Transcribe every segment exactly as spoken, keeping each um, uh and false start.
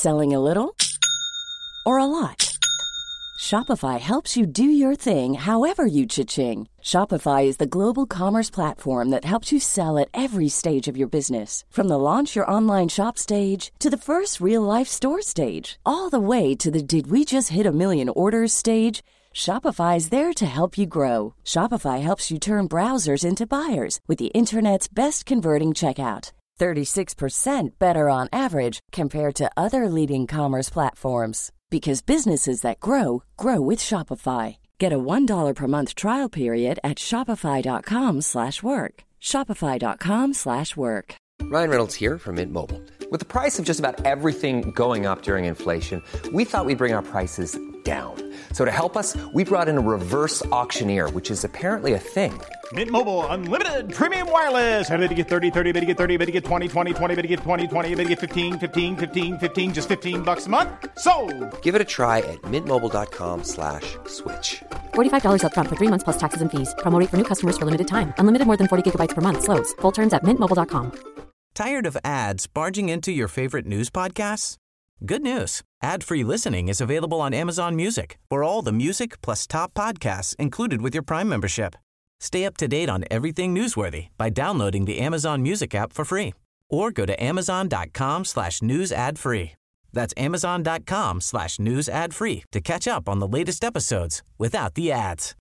Selling a little or a lot? Shopify helps you do your thing however you cha-ching. Shopify is the global commerce platform that helps you sell at every stage of your business. From the launch your online shop stage to the first real-life store stage, all the way to the did we just hit a million orders stage. Shopify is there to help you grow. Shopify helps you turn browsers into buyers with the internet's best converting checkout. thirty-six percent better on average compared to other leading commerce platforms. Because businesses that grow, grow with Shopify. Get a one dollar per month trial period at shopify.com slash work. Shopify.com slash work. Ryan Reynolds here from Mint Mobile. With the price of just about everything going up during inflation, we thought we'd bring our prices down. So to help us, we brought in a reverse auctioneer, which is apparently a thing. Mint Mobile Unlimited Premium Wireless. How to get thirty, thirty, how to get thirty, how to get twenty, twenty, twenty, how to get twenty, twenty, how to get fifteen, fifteen, fifteen, fifteen, just fifteen bucks a month? Sold! Give it a try at mintmobile.com slash switch. forty-five dollars up front for three months plus taxes and fees. Promo rate for new customers for limited time. Unlimited more than forty gigabytes per month. Slows full terms at mint mobile dot com. Tired of ads barging into your favorite news podcasts? Good news. Ad-free listening is available on Amazon Music for all the music plus top podcasts included with your Prime membership. Stay up to date on everything newsworthy by downloading the Amazon Music app for free or go to amazon.com slash news ad free. That's amazon.com slash news ad free to catch up on the latest episodes without the ads.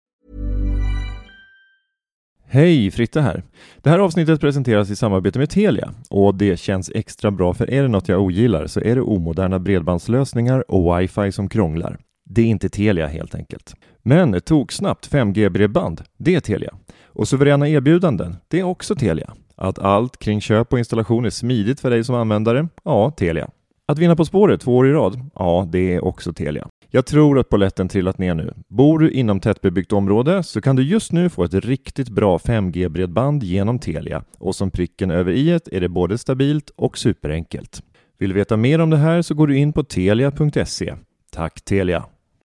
Hej, Fritte här. Det här avsnittet presenteras i samarbete med Telia och det känns extra bra, för är det något jag ogillar så är det omoderna bredbandslösningar och wifi som krånglar. Det är inte Telia helt enkelt. Men ett toksnabbt fem G-bredband, det är Telia. Och suveräna erbjudanden, det är också Telia. Att allt kring köp och installation är smidigt för dig som användare, ja, Telia. Att vinna På spåret två år i rad, ja, det är också Telia. Jag tror att polletten trillat ner nu. Bor du inom tättbebyggt område så kan du just nu få ett riktigt bra fem G-bredband genom Telia. Och som pricken över i-et är det både stabilt och superenkelt. Vill du veta mer om det här så går du in på telia punkt se. Tack Telia!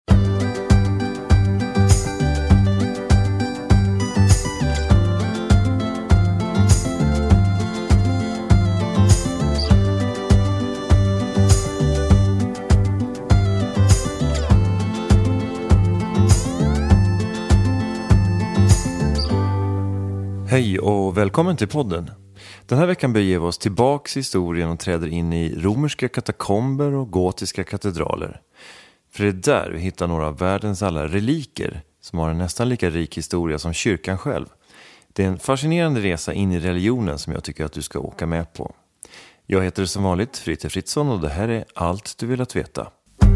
Hej och välkommen till podden. Den här veckan beger vi oss tillbaks i historien och träder in i romerska katakomber och gotiska katedraler. För det är där vi hittar några av världens alla reliker som har en nästan lika rik historia som kyrkan själv. Det är en fascinerande resa in i religionen som jag tycker att du ska åka med på. Jag heter som vanligt Fritte Fritzson och det här är allt du vill att veta.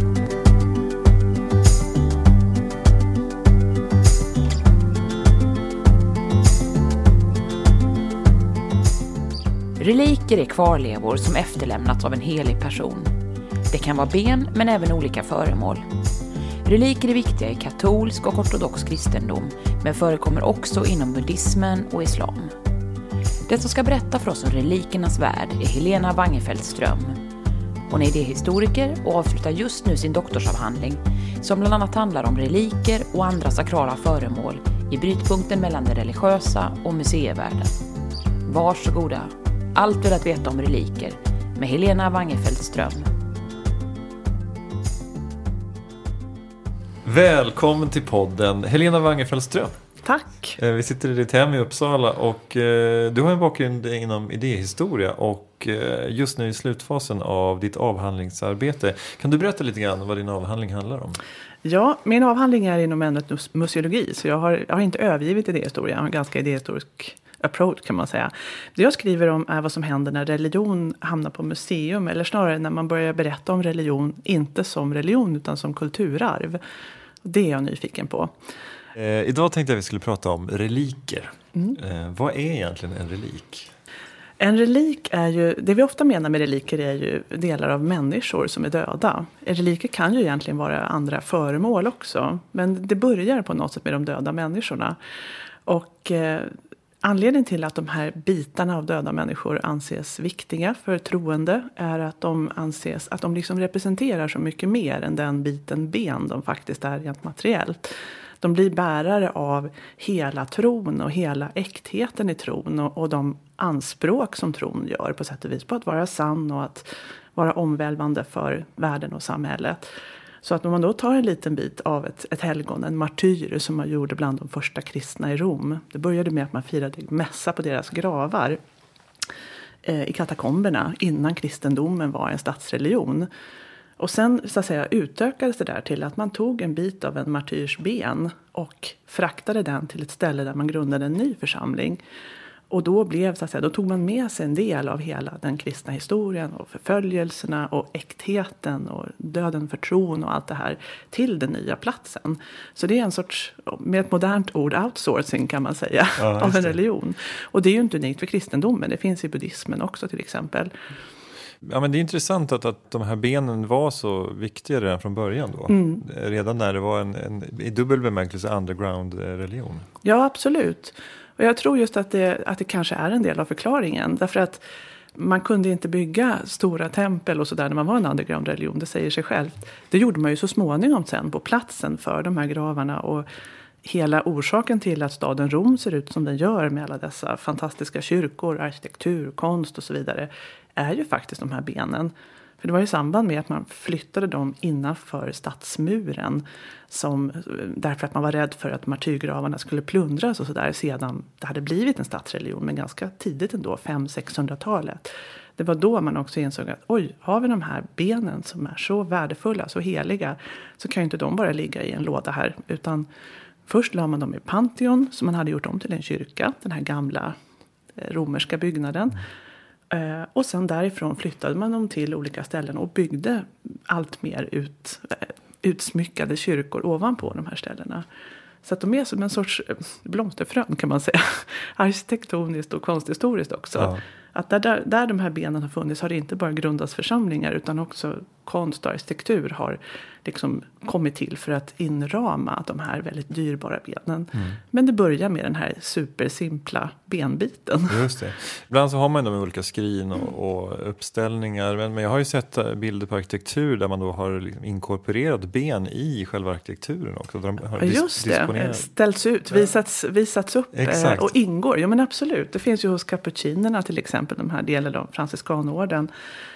Reliker är kvarlevor som efterlämnats av en helig person. Det kan vara ben men även olika föremål. Reliker är viktiga i katolsk och ortodox kristendom men förekommer också inom buddhismen och islam. Den som ska berätta för oss om relikernas värld är Helena Wangerfeldt-Ström. Hon är idéhistoriker och avslutar just nu sin doktorsavhandling som bland annat handlar om reliker och andra sakrala föremål i brytpunkten mellan det religiösa och museivärlden. Varsågoda! Allt du att veta om reliker med Helena Wangerfeldt-Ström. Välkommen till podden Helena Wangerfeldt-Ström. Tack. Vi sitter i ditt hem i Uppsala och du har en bakgrund inom idéhistoria och just nu i slutfasen av ditt avhandlingsarbete. Kan du berätta lite grann vad din avhandling handlar om? Ja, min avhandling är inom ämnet museologi så jag har, jag har inte övergivit idéhistoria. Jag har en ganska idéhistorisk approach kan man säga. Det jag skriver om är vad som händer när religion hamnar på museum eller snarare när man börjar berätta om religion inte som religion utan som kulturarv. Det är jag nyfiken på. Eh, idag tänkte jag att vi skulle prata om reliker. Mm. Eh, vad är egentligen en relik? En relik är ju, det vi ofta menar med reliker är ju delar av människor som är döda. Reliker kan ju egentligen vara andra föremål också. Men det börjar på något sätt med de döda människorna. Och eh, anledningen till att de här bitarna av döda människor anses viktiga för troende är att de anses att de liksom representerar så mycket mer än den biten ben de faktiskt är rent materiellt. De blir bärare av hela tron och hela äktheten i tron och, och de anspråk som tron gör på sätt och vis på att vara sann och att vara omvälvande för världen och samhället. Så att om man då tar en liten bit av ett, ett helgon, en martyr som man gjorde bland de första kristna i Rom. Det började med att man firade mässa på deras gravar eh, i katakomberna innan kristendomen var en statsreligion. Och sen så att säga, utökades det där till att man tog en bit av en martyrs ben och fraktade den till ett ställe där man grundade en ny församling. Och då, blev, så att säga, då tog man med sig en del av hela den kristna historien och förföljelserna och äktheten och döden för tron och allt det här till den nya platsen. Så det är en sorts, med ett modernt ord, outsourcing kan man säga, ja, av en religion. Och det är ju inte unikt för kristendomen, det finns i buddhismen också till exempel. Ja, men det är intressant att, att de här benen var så viktiga redan från början då. Mm. Redan när det var en, en i dubbel bemärkelse underground-religion. Ja, absolut. Och jag tror just att det, att det kanske är en del av förklaringen. Därför att man kunde inte bygga stora tempel och sådär när man var en underground-religion. Det säger sig självt. Det gjorde man ju så småningom sen på platsen för de här gravarna. Och hela orsaken till att staden Rom ser ut som den gör med alla dessa fantastiska kyrkor, arkitektur, konst och så vidare är ju faktiskt de här benen. För det var i samband med att man flyttade dem innanför stadsmuren. Som, därför att man var rädd för att martyrgravarna skulle plundras och sådär. Sedan det hade blivit en stadsreligion, men ganska tidigt ändå, fem till sexhundratalet. Det var då man också insåg att oj, har vi de här benen som är så värdefulla, så heliga. Så kan ju inte de bara ligga i en låda här. Utan först la man dem i Pantheon som man hade gjort om till en kyrka. Den här gamla romerska byggnaden. Mm. Uh, och sen därifrån flyttade man dem till olika ställen och byggde allt mer ut, uh, utsmyckade kyrkor ovanpå de här ställena. Så att de är som en sorts blomsterfrön kan man säga. Arkitektoniskt och konsthistoriskt också. Ja. Att där, där, där de här benen har funnits har det inte bara grundats församlingar utan också konst och arkitektur har liksom kommit till för att inrama de här väldigt dyrbara benen. Mm. Men det börjar med den här supersimpla benbiten. Just det. Ibland så har man de olika skrin och, och uppställningar. Men, men jag har ju sett bilder på arkitektur där man då har liksom inkorporerat ben i själva arkitekturen också. Där de har Just det, ställts ut, visats, visats upp Exakt. och ingår. Ja men absolut, det finns ju hos cappuccinerna till exempel. De här delarna av Franciskanorden.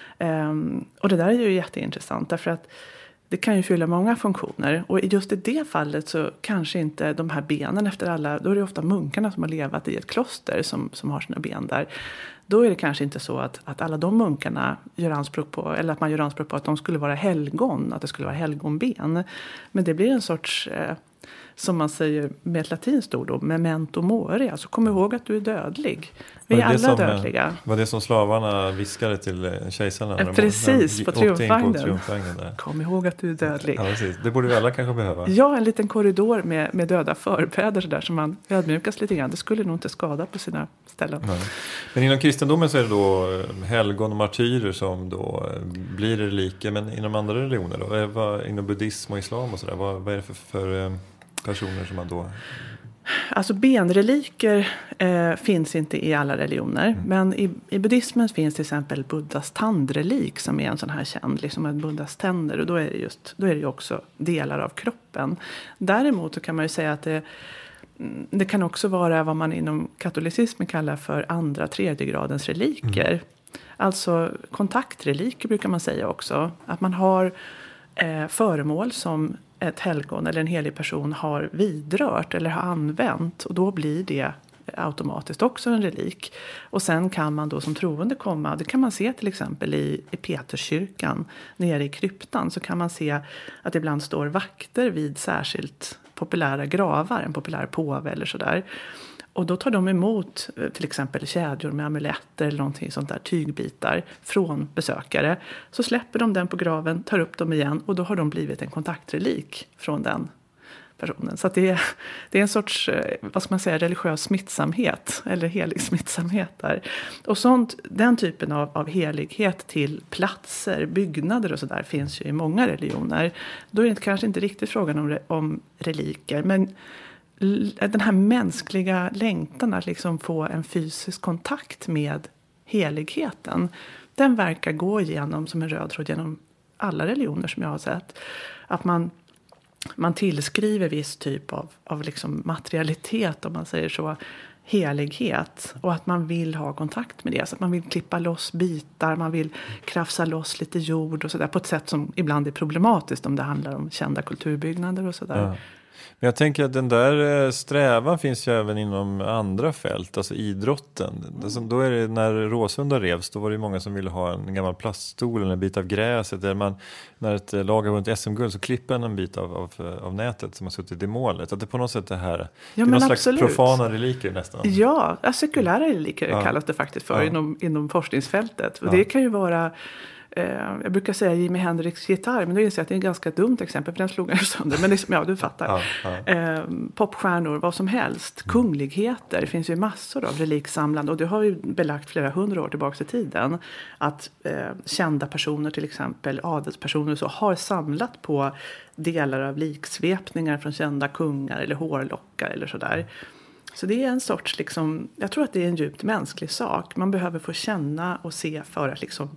Um, och det där är ju jätteintressant därför att det kan ju fylla många funktioner. Och just i det fallet så kanske inte de här benen efter alla, då är det ofta munkarna som har levat i ett kloster som, som har sina ben där. Då är det kanske inte så att, att alla de munkarna gör anspråk på, eller att man gör anspråk på att de skulle vara helgon, att det skulle vara helgonben. Men det blir en sorts, eh, som man säger med ett latinskt ord då, memento mori, alltså kom ihåg att du är dödlig. Vi är alla som, dödliga. Var det som slavarna viskade till kejsarna? Eh, precis, de, på triumfvagnen. På kom ihåg att du är dödlig. Ja, precis. Det borde vi alla kanske behöva. Ja, en liten korridor med, med döda förfäder så där som man ödmjukas lite grann. Det skulle nog inte skada på sina ställen. Nej. Men inom kristendomen så är det då helgon och martyrer som då blir reliker. Men inom andra religioner då? Vad, inom buddhism och islam och sådär, vad, vad är det för, för personer som man då... Alltså benreliker eh, finns inte i alla religioner. Mm. Men i, i buddhismen finns till exempel Buddhas tandrelik som är en sån här känd, liksom en Buddhas tänder. Och då är det just, då är det ju också delar av kroppen. Däremot så kan man ju säga att det, det kan också vara vad man inom katolicismen kallar för andra tredje gradens reliker. Mm. Alltså kontaktreliker brukar man säga också. Att man har eh, föremål som ett helgon eller en helig person har vidrört eller har använt. Och då blir det automatiskt också en relik. Och sen kan man då som troende komma, det kan man se till exempel i, i Peterskyrkan nere i kryptan, så kan man se att det ibland står vakter vid särskilt populära gravar, en populär påve eller sådär. Och då tar de emot till exempel kedjor med amuletter eller någonting sånt där, tygbitar från besökare. Så släpper de den på graven, tar upp dem igen och då har de blivit en kontaktrelik från den personen. Så att det är, det är en sorts, vad ska man säga, religiös smittsamhet eller helig smittsamhet där. Och sånt, den typen av, av helighet till platser, byggnader och sådär finns ju i många religioner. Då är det kanske inte riktigt frågan om, om reliker, men den här mänskliga längtan att liksom få en fysisk kontakt med heligheten, den verkar gå igenom som en röd tråd genom alla religioner som jag har sett. Att man man tillskriver viss typ av, av liksom materialitet, om man säger så, helighet, och att man vill ha kontakt med det, så att man vill klippa loss bitar, man vill krafsa loss lite jord och sådär, på ett sätt som ibland är problematiskt om det handlar om kända kulturbyggnader och sådär. Ja. Men jag tänker att den där strävan finns ju även inom andra fält, alltså idrotten. Alltså, då är det, när Råsunda revs, då var det många som ville ha en gammal plaststol eller en bit av gräset. Där man, när ett lag har vunnit S M-guld så klipper en, en bit av, av, av nätet som har suttit i målet. Att det på något sätt är här, ja, det är någon absolut. slags profana reliker nästan. Ja, sekulära reliker ja. kallas det faktiskt för ja. inom, inom forskningsfältet. Och ja. det kan ju vara... Jag brukar säga Jimi Hendrix gitarr, men då inser jag att det är ett ganska dumt exempel, för den slog jag sönder. Men liksom, ja, du fattar. Ja, ja. Eh, popstjärnor, vad som helst. Mm. Kungligheter, det finns ju massor av reliksamlande. Och det har ju belagt flera hundra år tillbaka i tiden. Att eh, kända personer, till exempel adelspersoner, så har samlat på delar av liksvepningar från kända kungar eller hårlockar eller sådär. Så det är en sorts, liksom, jag tror att det är en djupt mänsklig sak. Man behöver få känna och se för att liksom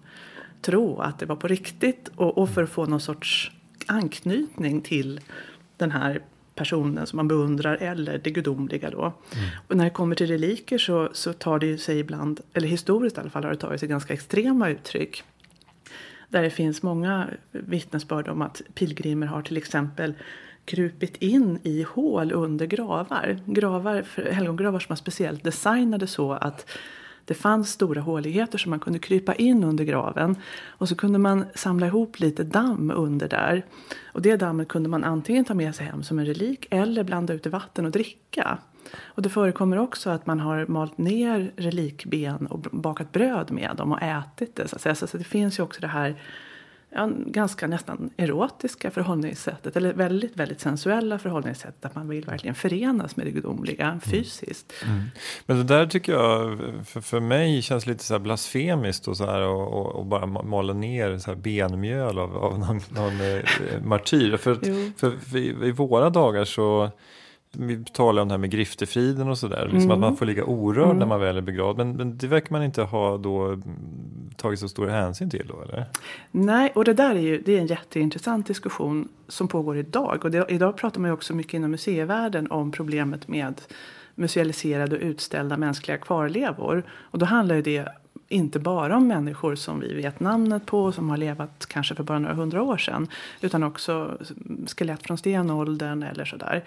tro att det var på riktigt, och, och för att få någon sorts anknytning till den här personen som man beundrar, eller det gudomliga då. Mm. Och när det kommer till reliker så, så tar det sig ibland, eller historiskt i alla fall har det tagit sig ganska extrema uttryck. Där det finns många vittnesbörd om att pilgrimer har till exempel krupit in i hål under gravar. Gravar, helgongravar som är speciellt designade så att det fanns stora håligheter som man kunde krypa in under graven. Och så kunde man samla ihop lite damm under där. Och det dammet kunde man antingen ta med sig hem som en relik eller blanda ut i vatten och dricka. Och det förekommer också att man har malt ner relikben och bakat bröd med dem och ätit det. Så, att säga. Så det finns ju också det här ja, ganska nästan erotiska förhållningssättet, eller väldigt, väldigt sensuella förhållningssättet, att man vill verkligen förenas med det gudomliga fysiskt. Mm. Mm. Men det där tycker jag för, för mig känns lite så här blasfemiskt och, så här, och, och, och bara mala ner så här benmjöl av, av någon, någon eh, martyr. För, för, för i, i våra dagar så vi talar om det här med griftefriden och sådär. Liksom mm. att man får ligga orörd mm. när man väl är begravd. Men, men det verkar man inte ha då tagit så stor hänsyn till då, eller? Nej, och det där är ju det är en jätteintressant diskussion som pågår idag. Och det, idag pratar man ju också mycket inom museivärlden om problemet med musealiserade och utställda mänskliga kvarlevor. Och då handlar ju det inte bara om människor som vi vet namnet på, som har levat kanske för bara några hundra år sedan. Utan också skelett från stenåldern eller sådär.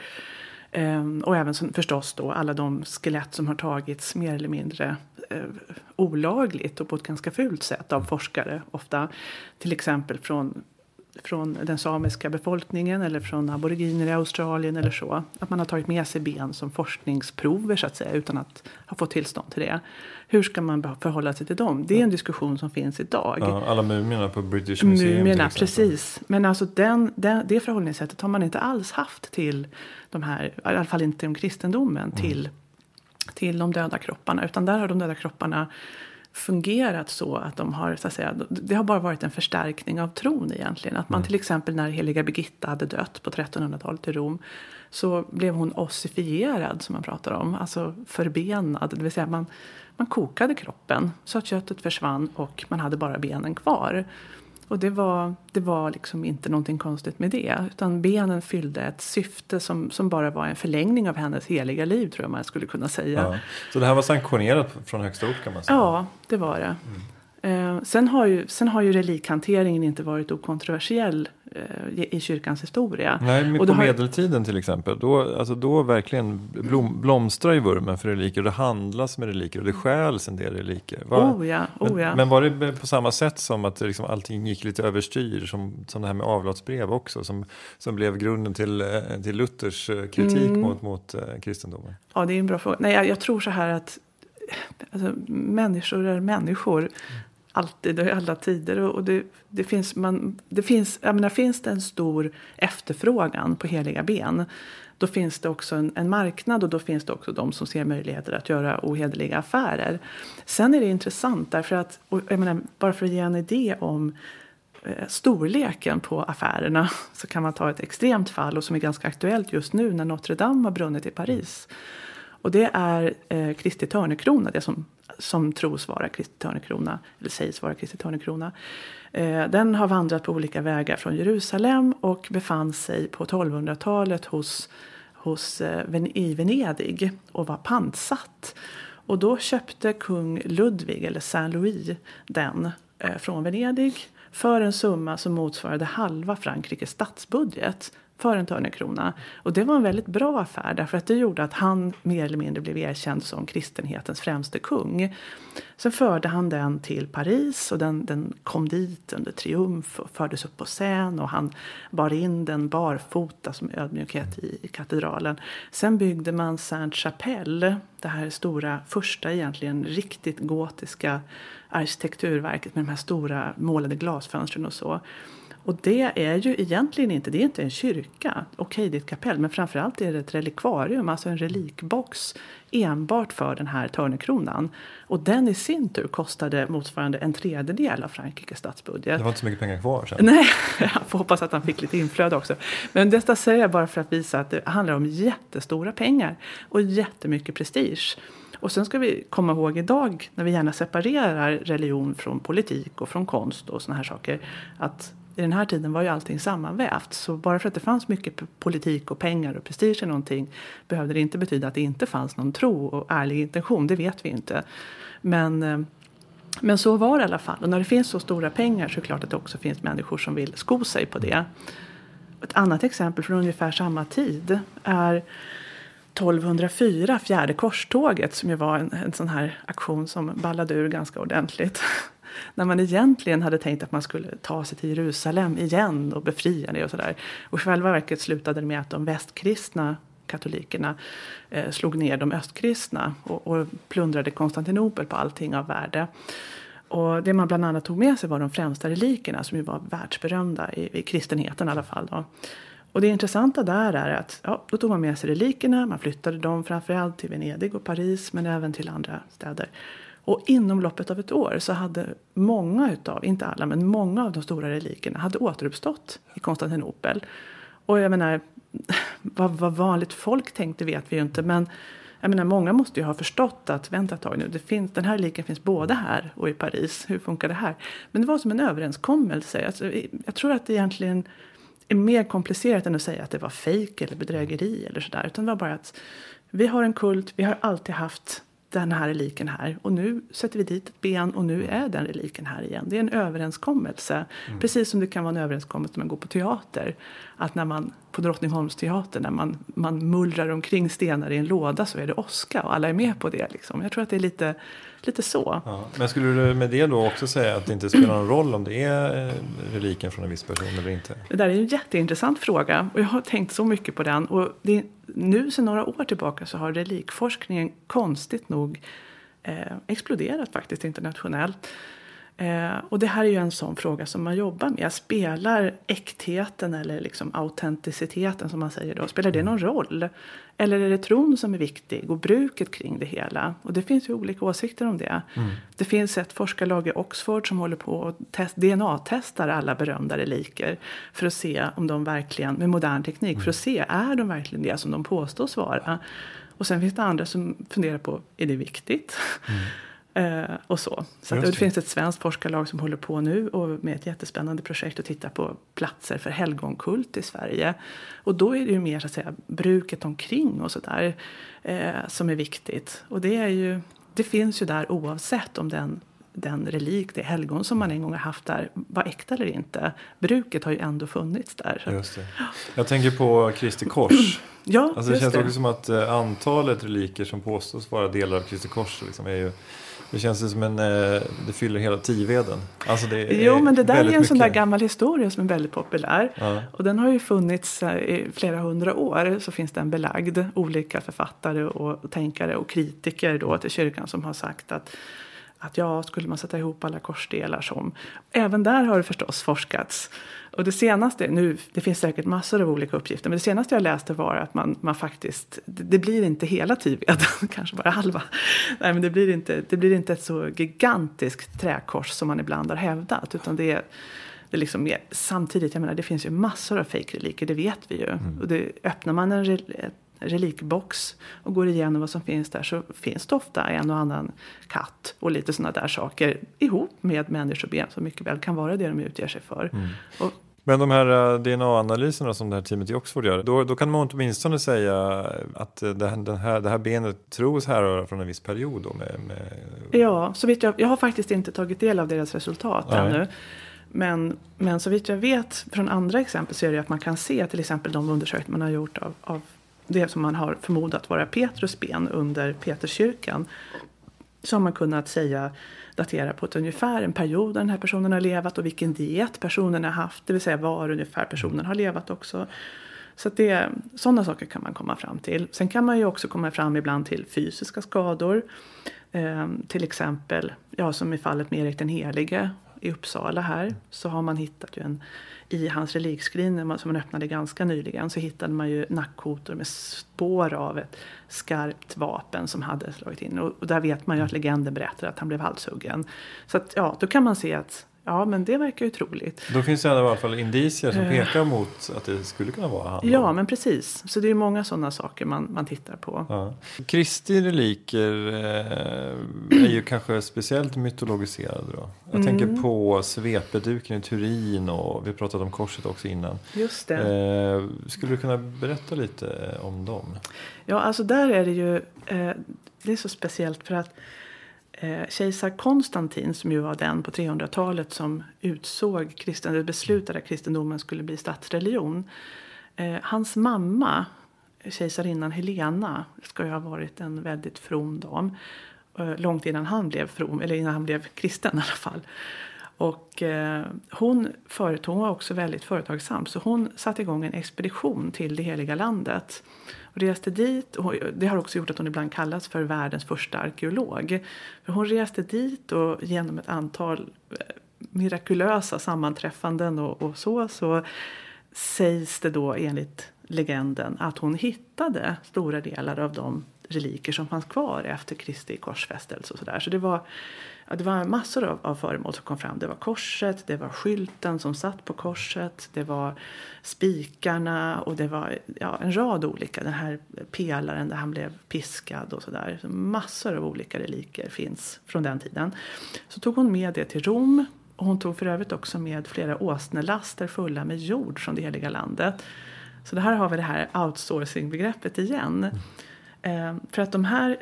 Um, och även som, förstås då alla de skelett som har tagits mer eller mindre uh, olagligt och på ett ganska fult sätt av forskare ofta. Till exempel från, från den samiska befolkningen eller från aboriginer i Australien eller så. Att man har tagit med sig ben som forskningsprover så att säga utan att ha fått tillstånd till det. Hur ska man förhålla sig till dem? Det är en diskussion som finns idag. Ja, alla mumierna på British Museum. Mumierna, precis. Men alltså den, den, det förhållningssättet har man inte alls haft till de här, i alla fall inte om kristendomen, mm. till, till de döda kropparna. Utan där har de döda kropparna fungerat så att de har, så att säga, det har bara varit en förstärkning av tron egentligen. Att man mm. till exempel när heliga Birgitta hade dött på trettonhundratalet i Rom så blev hon ossifierad som man pratar om. Alltså förbenad, det vill säga man, man kokade kroppen så att köttet försvann och man hade bara benen kvar. Och det var, det var liksom inte någonting konstigt med det. Utan benen fyllde ett syfte som, som bara var en förlängning av hennes heliga liv, tror jag man skulle kunna säga. Ja. Så det här var sanktionerat från högsta ort, kan man säga? Ja, det var det. Mm. Eh, sen, har ju, sen har ju relikhanteringen inte varit okontroversiell eh, i kyrkans historia. Nej, men och på har... medeltiden till exempel, då, alltså då verkligen blom, blomstrar ju vurmen för reliker. Och det handlas med reliker och det stjäls en del reliker. Var, oh ja, oh ja. Men, men var det på samma sätt som att liksom allting gick lite överstyr, som, som det här med avlatsbrev också, som, som blev grunden till, till Luthers kritik mm. mot, mot uh, kristendomen? Ja, det är en bra fråga. Nej, jag, jag tror så här att alltså, människor är människor. Mm. Alltid och i alla tider. Och det, det finns, man, det finns, jag menar, finns det en stor efterfrågan på heliga ben, då finns det också en, en marknad och då finns det också de som ser möjligheter att göra ohederliga affärer. Sen är det intressant därför att, och jag menar, bara för att ge en idé om eh, storleken på affärerna, så kan man ta ett extremt fall och som är ganska aktuellt just nu när Notre Dame har brunnit i Paris. Och det är eh, Kristi törnekrona, det som, som tros vara Kristi törnekrona, eller sägs vara Kristi törnekrona. Eh, den har vandrat på olika vägar från Jerusalem och befann sig på tolvhundratalet hos, hos, eh, i Venedig och var pantsatt. Och då köpte kung Ludvig, eller Saint-Louis, den eh, från Venedig för en summa som motsvarade halva Frankrikes statsbudget för en törnekrona. Och det var en väldigt bra affär, därför att det gjorde att han mer eller mindre blev erkänd som kristenhetens främste kung. Sen förde han den till Paris och den, den kom dit under triumf och fördes upp på scen, och han bar in den barfota som ödmjukhet i, i katedralen. Sen byggde man Sainte-Chapelle, det här stora, första egentligen riktigt gotiska arkitekturverket med de här stora målade glasfönstren och så. Och det är ju egentligen inte, det är inte en kyrka, okej det är ett kapell, men framförallt är det ett relikvarium, alltså en relikbox enbart för den här törnekronan. Och den i sin tur kostade motsvarande en tredjedel av Frankrikes statsbudget. Det var inte så mycket pengar kvar sen. Nej, jag får hoppas att han fick lite inflöde också. Men detta säger jag bara för att visa att det handlar om jättestora pengar och jättemycket prestige. Och sen ska vi komma ihåg idag, när vi gärna separerar religion från politik och från konst och såna här saker, att i den här tiden var ju allting sammanvävt. Så bara för att det fanns mycket politik och pengar och prestige i någonting behövde det inte betyda att det inte fanns någon tro och ärlig intention. Det vet vi inte. Men, men så var det i alla fall. Och när det finns så stora pengar så är det klart att det också finns människor som vill sko sig på det. Ett annat exempel från ungefär samma tid är tolvhundrafyra, fjärde korståget, som ju var en, en sån här aktion som ballade ur ganska ordentligt. När man egentligen hade tänkt att man skulle ta sig till Jerusalem igen och befria det och sådär. Och i själva verket slutade det med att de västkristna katolikerna eh, slog ner de östkristna och, och plundrade Konstantinopel på allting av värde. Och det man bland annat tog med sig var de främsta relikerna som ju var världsberömda i, i kristenheten i alla fall då. Och det intressanta där är att ja, då tog man med sig relikerna, man flyttade dem framförallt till Venedig och Paris men även till andra städer. Och inom loppet av ett år så hade många utav, inte alla, men många av de stora relikerna hade återuppstått i Konstantinopel. Och jag menar, vad, vad vanligt folk tänkte vet vi ju inte, men jag menar, många måste ju ha förstått att vänta ett tag nu, det finns, den här reliken finns både här och i Paris, hur funkar det här? Men det var som en överenskommelse. Alltså, jag tror att det egentligen är mer komplicerat än att säga att det var fejk eller bedrägeri eller sådär, utan det var bara att vi har en kult, vi har alltid haft den här reliken här. Och nu sätter vi dit ett ben och nu är den reliken här igen. Det är en överenskommelse. Mm. Precis som det kan vara en överenskommelse när man går på teater. Att när man på Drottningholms teater, när man, man mullrar omkring stenar i en låda så är det åska. Och alla är med på det liksom. Jag tror att det är lite, lite så. Ja, men skulle du med det då också säga att det inte spelar någon roll om det är reliken från en viss person eller inte? Det där är en jätteintressant fråga. Och jag har tänkt så mycket på den. Och det är, nu sedan några år tillbaka så har relikforskningen konstigt nog eh, exploderat faktiskt internationellt. Eh, och det här är ju en sån fråga som man jobbar med. Spelar äktheten eller liksom autenticiteten som man säger då, spelar det någon roll? Eller är det tron som är viktig och bruket kring det hela? Och det finns ju olika åsikter om det. Mm. Det finns ett forskarlag i Oxford som håller på och test, D N A-testar alla berömda reliker för att se om de verkligen, med modern teknik, mm. för att se, är de verkligen det som de påstås vara? Och sen finns det andra som funderar på, är det viktigt? Mm. Uh, och så. Så att det finns ett svenskt forskarlag som håller på nu och med ett jättespännande projekt att titta på platser för helgonkult i Sverige. Och då är det ju mer så att säga bruket omkring och sådär uh, som är viktigt. Och det är ju, det finns ju där oavsett om den, den relik, det helgon som man en gång har haft där var äkta eller inte. Bruket har ju ändå funnits där. Så. Just det. Jag tänker på Kristi kors. Ja, alltså det känns det. också som att uh, antalet reliker som påstås vara delar av Kristi kors liksom är ju... Det känns som en, det fyller hela tiveden. Alltså det är jo, men det där är en mycket. sån där gammal historia som är väldigt populär. Ja. Och den har ju funnits i flera hundra år. Så finns den belagd. Olika författare och tänkare och kritiker då till kyrkan som har sagt att, att ja, skulle man sätta ihop alla korsdelar som. Även där har det förstås forskats. Och det senaste, nu, det finns säkert massor av olika uppgifter, men det senaste jag läste var att man, man faktiskt, det, det blir inte hela tiveden, kanske bara halva. Nej, men det blir inte, det blir inte ett så gigantiskt träkors som man ibland har hävdat, utan det är, det är liksom mer, samtidigt, jag menar, det finns ju massor av fejkreliker, det vet vi ju. Mm. Och det, öppnar man en, relikbox och går igenom vad som finns där, så finns det ofta en och annan katt och lite sådana där saker ihop med människoben som mycket väl kan vara det de utger sig för. Mm. Och, men de här D N A-analyserna som det här teamet i Oxford gör, då, då kan man åtminstone säga att det här, den här, det här benet tros härröra från en viss period. Då med, med... Ja, så vitt jag, jag har faktiskt inte tagit del av deras resultat Nej. ännu. Men, men så vitt jag vet från andra exempel så är det att man kan se till exempel de undersökningar man har gjort av, av det som man har förmodat vara Petrus ben under Peterskyrkan. Så har man kunnat säga, datera på ett ungefär en period den här personen har levat och vilken diet personen har haft. Det vill säga var ungefär personen har levat också. Så att det, sådana saker kan man komma fram till. Sen kan man ju också komma fram ibland till fysiska skador. Eh, till exempel, ja, som i fallet med Erik den Helige i Uppsala här, så har man hittat ju en, i hans relikskrin som man öppnade ganska nyligen, så hittade man ju nackkotor med spår av ett skarpt vapen som hade slagit in. Och, och där vet man ju att legenden berättar att han blev halshuggen. Så att, ja, då kan man se att ja, men det verkar ju troligt. Då finns det i alla fall indicier som pekar mot att det skulle kunna vara han. Ja, men precis. Så det är många sådana saker man, man tittar på. Ja. Kristi reliker eh, är ju kanske speciellt mytologiserade då. Jag mm. tänker på svepeduken i Turin och vi pratade om korset också innan. Just det. Eh, skulle du kunna berätta lite om dem? Ja, alltså där är det ju, eh, det är så speciellt för att Eh, kejsar Konstantin, som ju var den på trehundratalet som utsåg kristen, beslutade att kristendomen skulle bli statsreligion. Eh, hans mamma, kejsarinnan Helena, ska ju ha varit en väldigt from dam. Eh, långt innan han blev from, eller innan han blev kristen i alla fall. Och eh, hon, föret, hon var också väldigt företagsam, så hon satte igång en expedition till det heliga landet. Och reste dit, och det har också gjort att hon ibland kallas för världens första arkeolog. För hon reste dit och genom ett antal mirakulösa sammanträffanden och, och så, så sägs det då enligt legenden att hon hittade stora delar av de reliker som fanns kvar efter Kristi korsfästelse och sådär. Så det var, ja, det var massor av, av föremål som kom fram. Det var korset, det var skylten som satt på korset, det var spikarna och det var ja, en rad olika. Den här pelaren där han blev piskad och sådär. Så massor av olika reliker finns från den tiden. Så tog hon med det till Rom, och hon tog för övrigt också med flera åsnelaster fulla med jord från det heliga landet. Så det här har vi det här outsourcing-begreppet igen. Mm. För att de här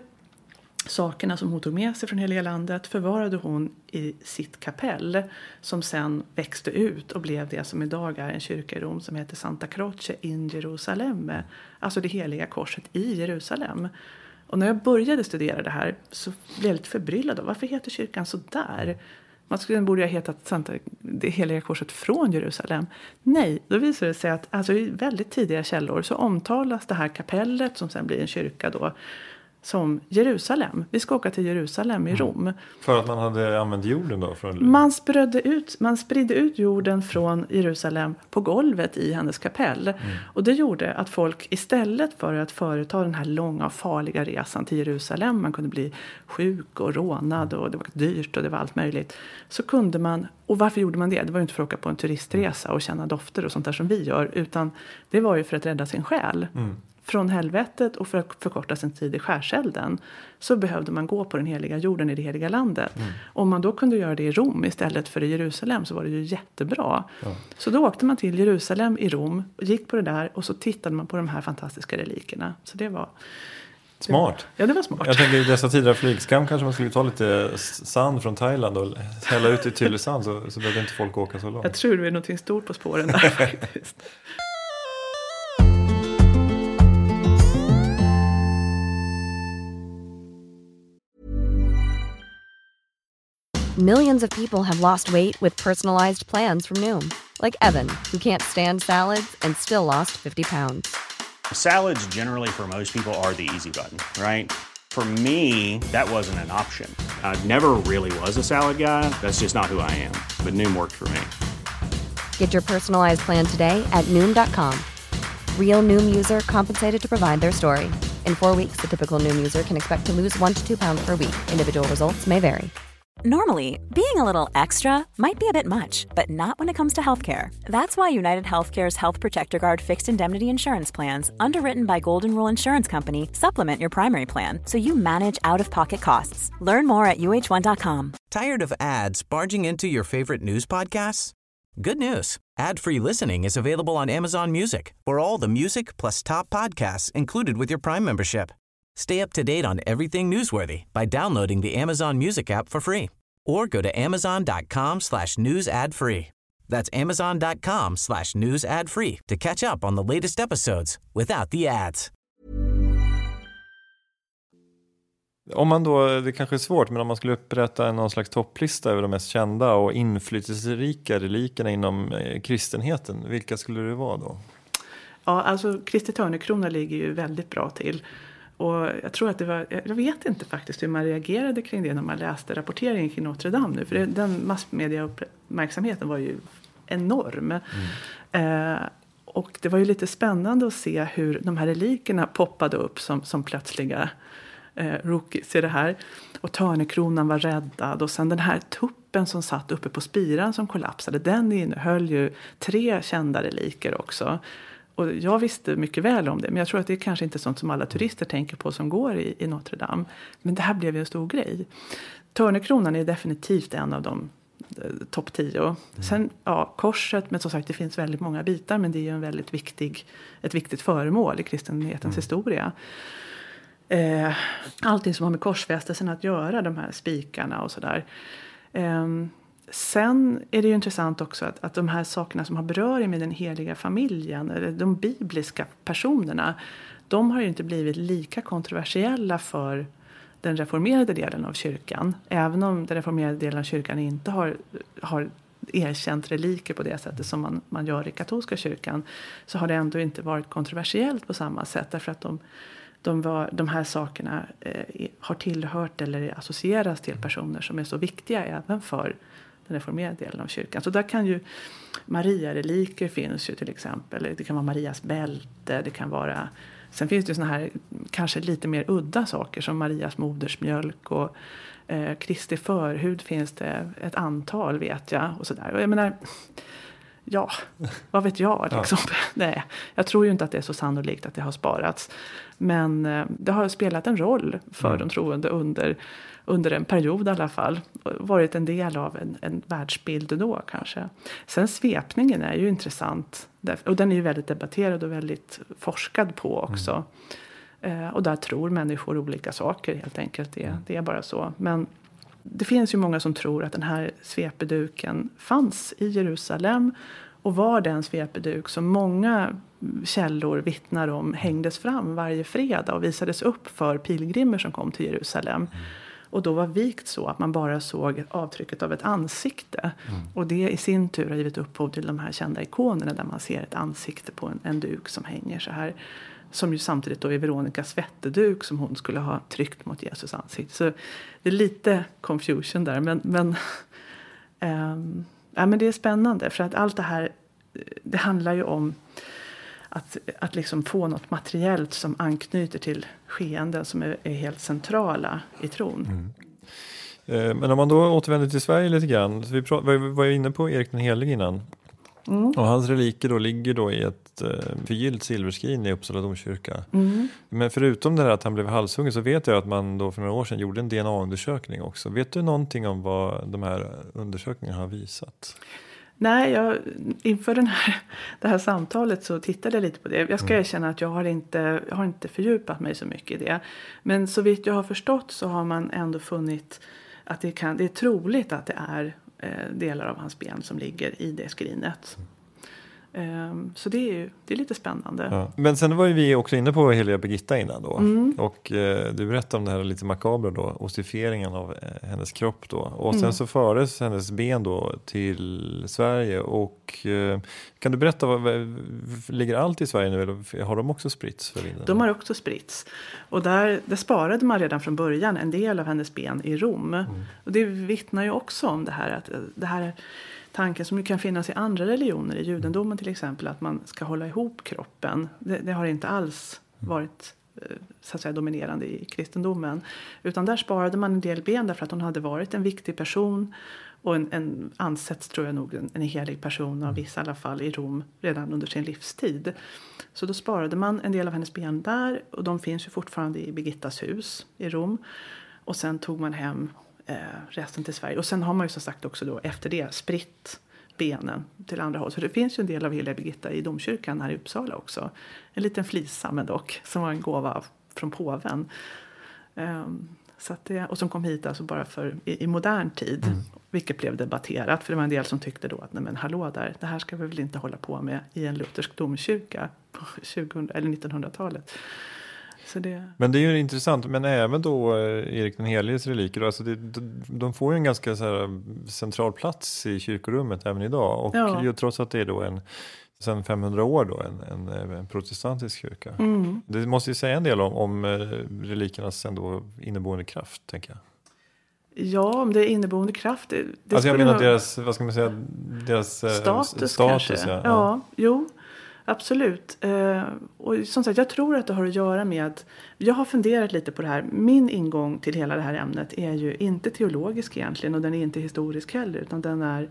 sakerna som hon tog med sig från hela landet förvarade hon i sitt kapell, som sen växte ut och blev det som idag är en kyrka i Rom som heter Santa Croce in Jerusalem, alltså det heliga korset i Jerusalem. Och när jag började studera det här så blev jag lite förbryllad av varför heter kyrkan så där? Man skulle borde ha hetat Santa, det heliga korset från Jerusalem. Nej, då visar det sig att alltså, i väldigt tidiga källor så omtalas det här kapellet som sen blir en kyrka då som Jerusalem. Vi ska åka till Jerusalem i Rom. Mm. För att man hade använt jorden då? Från... Man, spridde ut, man spridde ut jorden från Jerusalem på golvet i hennes kapell. Mm. Och det gjorde att folk istället för att företa den här långa och farliga resan till Jerusalem, man kunde bli sjuk och rånad och det var dyrt och det var allt möjligt, så kunde man, och varför gjorde man det? Det var ju inte för att åka på en turistresa och känna dofter och sånt där som vi gör, utan det var ju för att rädda sin själ. Mm. Från helvetet, och för att förkorta sin tid i skärselden så behövde man gå på den heliga jorden i det heliga landet. Mm. Om man då kunde göra det i Rom istället för i Jerusalem så var det ju jättebra. Ja. Så då åkte man till Jerusalem i Rom och gick på det där och så tittade man på de här fantastiska relikerna. Så det var... Smart. Ja, det var smart. Jag tänker i dessa tider av flygskam kanske man skulle ta lite sand från Thailand och hälla ut i Tylösand så, så behöver inte folk åka så långt. Jag tror det är något stort på spåren där faktiskt. Millions of people have lost weight with personalized plans from Noom. Like Evan, who can't stand salads and still lost fifty pounds. Salads generally for most people are the easy button, right? For me, that wasn't an option. I never really was a salad guy. That's just not who I am. But Noom worked for me. Get your personalized plan today at Noom dot com. Real Noom user compensated to provide their story. In four weeks, the typical Noom user can expect to lose one to two pounds per week. Individual results may vary. Normally, being a little extra might be a bit much, but not when it comes to healthcare. That's why United Healthcare's Health Protector Guard fixed indemnity insurance plans, underwritten by Golden Rule Insurance Company, supplement your primary plan so you manage out-of-pocket costs. Learn more at U H one dot com. Tired of ads barging into your favorite news podcasts? Good news. Ad-free listening is available on Amazon Music for all the music plus top podcasts included with your Prime membership. Stay up to date on everything newsworthy by downloading the Amazon Music app for free or go to amazon.com slash news ad free. That's amazon.com slash news ad free to catch up on the latest episodes without the ads. Om man då, det kanske är svårt, men om man skulle upprätta någon slags topplista över de mest kända och inflytelserika relikerna inom eh, kristenheten, vilka skulle det vara då? Ja, alltså Kristi Törnekrona ligger ju väldigt bra till. Och jag tror att det var, jag vet inte faktiskt hur man reagerade kring det när man läste rapporteringen kring Notre Dame nu. För det, den massmediauppmärksamheten var ju enorm. Mm. Eh, och det var ju lite spännande att se hur de här relikerna poppade upp som, som plötsliga eh, rookies i det här. Och Törnekronan var räddad. Och sen den här tuppen som satt uppe på spiran som kollapsade, den innehöll ju tre kända reliker också. Och jag visste mycket väl om det, men jag tror att det är kanske inte sånt som alla turister tänker på som går i, i Notre Dame. Men det här blev ju en stor grej. Törnekronan är definitivt en av de eh, topp tio. Mm. Sen, ja, korset, men som sagt det finns väldigt många bitar, men det är ju en väldigt viktig, ett viktigt föremål i kristenhetens mm. historia. Eh, allting som har med korsfästelsen att göra, de här spikarna och sådär. Eh, Sen är det ju intressant också att, att de här sakerna som har beröring med den heliga familjen, eller de bibliska personerna, de har ju inte blivit lika kontroversiella för den reformerade delen av kyrkan. Även om den reformerade delen av kyrkan inte har, har erkänt reliker på det sättet som man, man gör i katolska kyrkan, så har det ändå inte varit kontroversiellt på samma sätt, därför att de, de, var, de här sakerna eh, har tillhört eller associeras till personer som är så viktiga även för den reformerade delen av kyrkan. Så där kan ju Maria-reliker finns ju till exempel. Det kan vara Marias bälte, det kan vara... Sen finns det ju såna här kanske lite mer udda saker som Marias modersmjölk och eh, Kristi förhud finns det ett antal, vet jag. Och sådär. Och jag menar, ja, vad vet jag liksom. Ja. Nej, jag tror ju inte att det är så sannolikt att det har sparats. Men eh, det har spelat en roll för mm. de troende under... under en period i alla fall, varit en del av en, en världsbild då kanske. Sen svepningen är ju intressant, och den är ju väldigt debatterad och väldigt forskad på också. Mm. Eh, och där tror människor olika saker helt enkelt, det, mm. det är bara så. Men det finns ju många som tror att den här svepeduken fanns i Jerusalem och var den svepeduk som många källor vittnar om hängdes fram varje fredag och visades upp för pilgrimer som kom till Jerusalem. Mm. Och då var vikt så att man bara såg avtrycket av ett ansikte. Mm. Och det i sin tur har givit upphov till de här kända ikonerna där man ser ett ansikte på en, en duk som hänger så här. Som ju samtidigt då är Veronikas svetteduk som hon skulle ha tryckt mot Jesus ansikte. Så det är lite confusion där. Men, men, ähm, ja, men det är spännande för att allt det här, det handlar ju om Att, att liksom få något materiellt som anknyter till skeenden som är, är helt centrala i tron. Mm. Eh, men om man då återvänder till Sverige lite grann. Så vi prat, var, var ju inne på Erik den helige innan. Mm. Och hans reliker då ligger då i ett eh, förgyllt silverskrin i Uppsala domkyrka. Mm. Men förutom det här att han blev halshuggen så vet jag att man då för några år sedan gjorde en D N A-undersökning också. Vet du någonting om vad de här undersökningarna har visat? Nej, jag, inför den här, det här samtalet så tittade jag lite på det. Jag ska mm. erkänna att jag har, inte, jag har inte fördjupat mig så mycket i det. Men så vitt jag har förstått så har man ändå funnit att det, kan, det är troligt att det är eh, delar av hans ben som ligger i det skrinet. Mm. Um, så det är ju det är lite spännande. Ja. Men sen var ju vi också inne på heliga Birgitta innan då. Mm. Och eh, du berättade om det här lite makabra då. Ossifieringen av eh, hennes kropp då. Och sen mm. så fördes hennes ben då till Sverige. Och eh, kan du berätta, vad, ligger allt i Sverige nu? Eller har de också spritts för vinden? De har också spritts. Och där, där sparade man redan från början en del av hennes ben i Rom. Mm. Och det vittnar ju också om det här. Att det här tanken som ju kan finnas i andra religioner, i judendomen till exempel, att man ska hålla ihop kroppen. Det, det har inte alls varit så att säga dominerande i kristendomen. Utan där sparade man en del ben därför att hon hade varit en viktig person och en, en ansetts, tror jag nog, en, en helig person av vissa i alla fall i Rom redan under sin livstid. Så då sparade man en del av hennes ben där, och de finns ju fortfarande i Birgittas hus i Rom. Och sen tog man hem eh, resten till Sverige. Och sen har man ju så sagt också då efter det spritt benen till andra håll. Så det finns ju en del av heliga Birgitta i domkyrkan här i Uppsala också. En liten flisa men dock, som var en gåva från påven. Um, så att det, och som kom hit alltså bara för i, i modern tid. Mm. Vilket blev debatterat. För det var en del som tyckte då att nej men hallå där, det här ska vi väl inte hålla på med i en luthersk domkyrka på tjugohundra, eller nittonhundratalet. Så det... Men det är ju intressant, men även då Erik den heliges reliker, alltså det, de, de får ju en ganska så här central plats i kyrkorummet även idag. Och ja. ju, trots att det är då en, sedan femhundra år då, en, en, en protestantisk kyrka. Mm. Det måste ju säga en del om, om relikernas ändå inneboende kraft, tänker jag. Ja, om det är inneboende kraft. Det, det alltså jag menar nog... deras, vad ska man säga, deras status, status kanske. Ja, ja. ja, jo. Absolut. Eh, och som sagt, jag tror att det har att göra med... Jag har funderat lite på det här. Min ingång till hela det här ämnet är ju inte teologisk egentligen. Och den är inte historisk heller. Utan den är,